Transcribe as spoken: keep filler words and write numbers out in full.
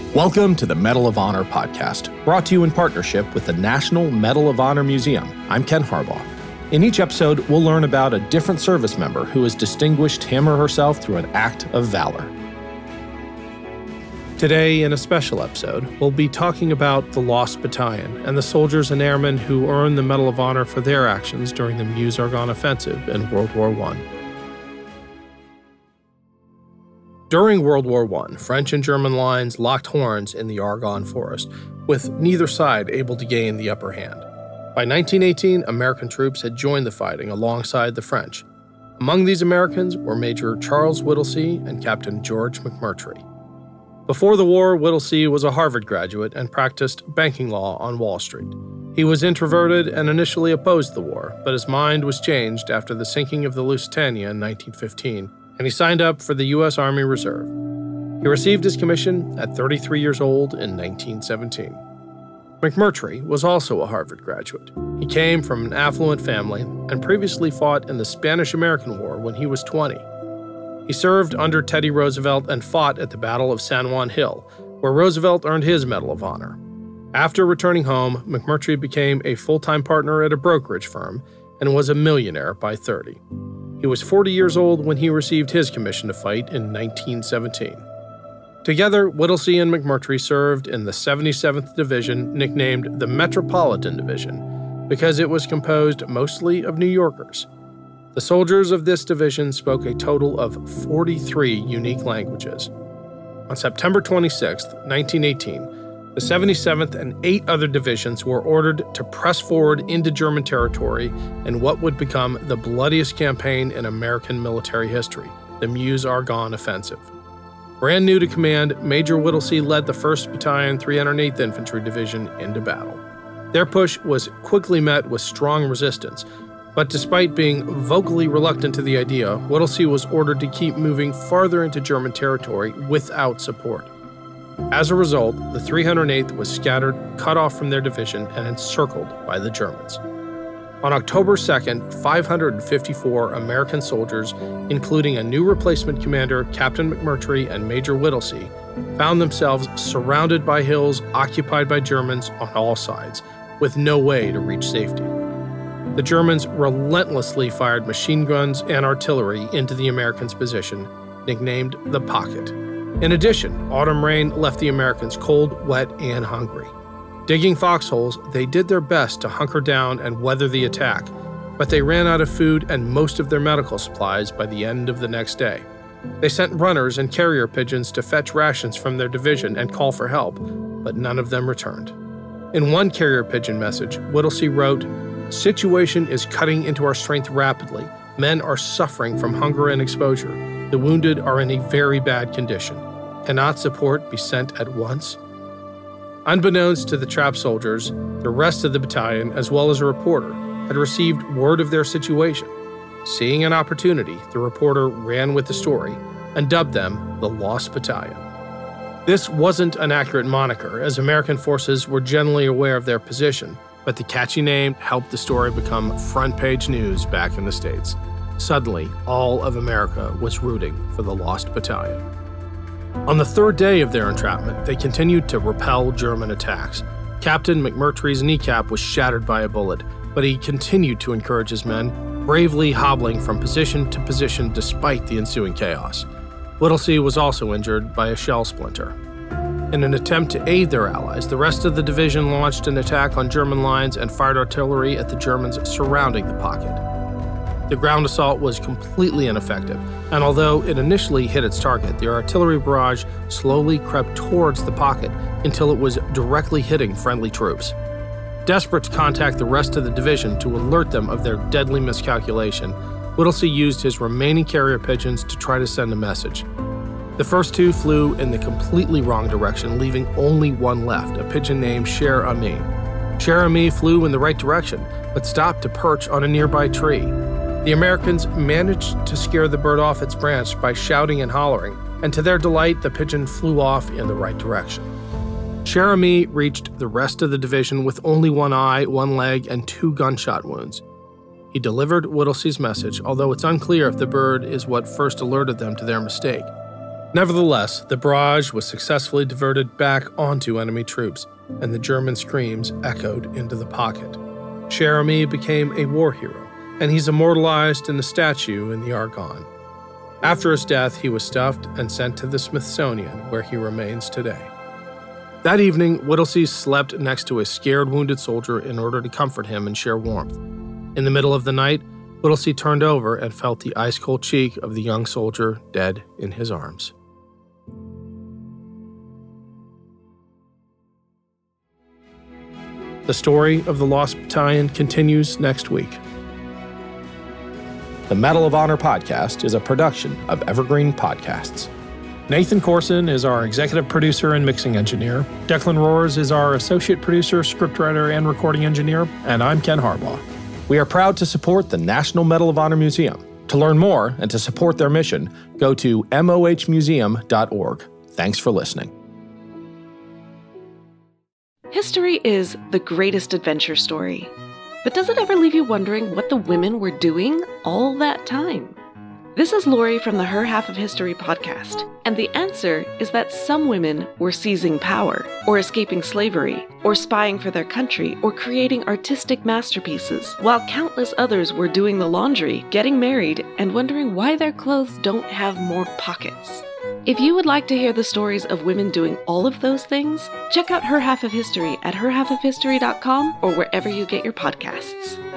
Welcome to the Medal of Honor podcast, brought to you in partnership with the National Medal of Honor Museum. I'm Ken Harbaugh. In each episode, we'll learn about a different service member who has distinguished him or herself through an act of valor. Today, in a special episode, we'll be talking about the Lost Battalion and the soldiers and airmen who earned the Medal of Honor for their actions during the Meuse-Argonne Offensive in World War One. During World War One, French and German lines locked horns in the Argonne Forest, with neither side able to gain the upper hand. By nineteen eighteen, American troops had joined the fighting alongside the French. Among these Americans were Major Charles Whittlesey and Captain George McMurtry. Before the war, Whittlesey was a Harvard graduate and practiced banking law on Wall Street. He was introverted and initially opposed the war, but his mind was changed after the sinking of the Lusitania in nineteen fifteen, and he signed up for the U S Army Reserve. He received his commission at thirty-three years old in nineteen seventeen. McMurtry was also a Harvard graduate. He came from an affluent family and previously fought in the Spanish-American War when he was twenty. He served under Teddy Roosevelt and fought at the Battle of San Juan Hill, where Roosevelt earned his Medal of Honor. After returning home, McMurtry became a full-time partner at a brokerage firm and was a millionaire by thirty. He was forty years old when he received his commission to fight in nineteen seventeen. Together, Whittlesey and McMurtry served in the seventy-seventh Division, nicknamed the Metropolitan Division, because it was composed mostly of New Yorkers. The soldiers of this division spoke a total of forty-three unique languages. On September twenty-sixth, nineteen eighteen, the seventy-seventh and eight other divisions were ordered to press forward into German territory in what would become the bloodiest campaign in American military history, the Meuse-Argonne Offensive. Brand new to command, Major Whittlesey led the first Battalion, three hundred eighth Infantry Division into battle. Their push was quickly met with strong resistance, but despite being vocally reluctant to the idea, Whittlesey was ordered to keep moving farther into German territory without support. As a result, the three hundred eighth was scattered, cut off from their division, and encircled by the Germans. On October second, five hundred fifty-four American soldiers, including a new replacement commander, Captain McMurtry and Major Whittlesey, found themselves surrounded by hills occupied by Germans on all sides, with no way to reach safety. The Germans relentlessly fired machine guns and artillery into the Americans' position, nicknamed the Pocket. In addition, autumn rain left the Americans cold, wet, and hungry. Digging foxholes, they did their best to hunker down and weather the attack, but they ran out of food and most of their medical supplies by the end of the next day. They sent runners and carrier pigeons to fetch rations from their division and call for help, but none of them returned. In one carrier pigeon message, Whittlesey wrote, "Situation is cutting into our strength rapidly. Men are suffering from hunger and exposure. The wounded are in a very bad condition. Cannot support be sent at once?" Unbeknownst to the trapped soldiers, the rest of the battalion, as well as a reporter, had received word of their situation. Seeing an opportunity, the reporter ran with the story and dubbed them the Lost Battalion. This wasn't an accurate moniker, as American forces were generally aware of their position, but the catchy name helped the story become front-page news back in the States. Suddenly, all of America was rooting for the Lost Battalion. On the third day of their entrapment, they continued to repel German attacks. Captain McMurtry's kneecap was shattered by a bullet, but he continued to encourage his men, bravely hobbling from position to position despite the ensuing chaos. Whittlesey was also injured by a shell splinter. In an attempt to aid their allies, the rest of the division launched an attack on German lines and fired artillery at the Germans surrounding the Pocket. The ground assault was completely ineffective, and although it initially hit its target, the artillery barrage slowly crept towards the Pocket until it was directly hitting friendly troops. Desperate to contact the rest of the division to alert them of their deadly miscalculation, Whittlesey used his remaining carrier pigeons to try to send a message. The first two flew in the completely wrong direction, leaving only one left, a pigeon named Cher Ami. Cher Ami flew in the right direction, but stopped to perch on a nearby tree. The Americans managed to scare the bird off its branch by shouting and hollering, and to their delight, the pigeon flew off in the right direction. Cher Ami reached the rest of the division with only one eye, one leg, and two gunshot wounds. He delivered Whittlesey's message, although it's unclear if the bird is what first alerted them to their mistake. Nevertheless, the barrage was successfully diverted back onto enemy troops, and the German screams echoed into the pocket. Cher Ami became a war hero, and he's immortalized in a statue in the Argonne. After his death, he was stuffed and sent to the Smithsonian, where he remains today. That evening, Whittlesey slept next to a scared wounded soldier in order to comfort him and share warmth. In the middle of the night, Whittlesey turned over and felt the ice-cold cheek of the young soldier dead in his arms. The story of the Lost Battalion continues next week. The Medal of Honor podcast is a production of Evergreen Podcasts. Nathan Corson is our executive producer and mixing engineer. Declan Roars is our associate producer, scriptwriter, and recording engineer. And I'm Ken Harbaugh. We are proud to support the National Medal of Honor Museum. To learn more and to support their mission, go to m o h museum dot org. Thanks for listening. History is the greatest adventure story. But does it ever leave you wondering what the women were doing all that time? This is Lori from the Her Half of History podcast, and the answer is that some women were seizing power, or escaping slavery, or spying for their country, or creating artistic masterpieces, while countless others were doing the laundry, getting married, and wondering why their clothes don't have more pockets. If you would like to hear the stories of women doing all of those things, check out Her Half of History at her half of history dot com or wherever you get your podcasts.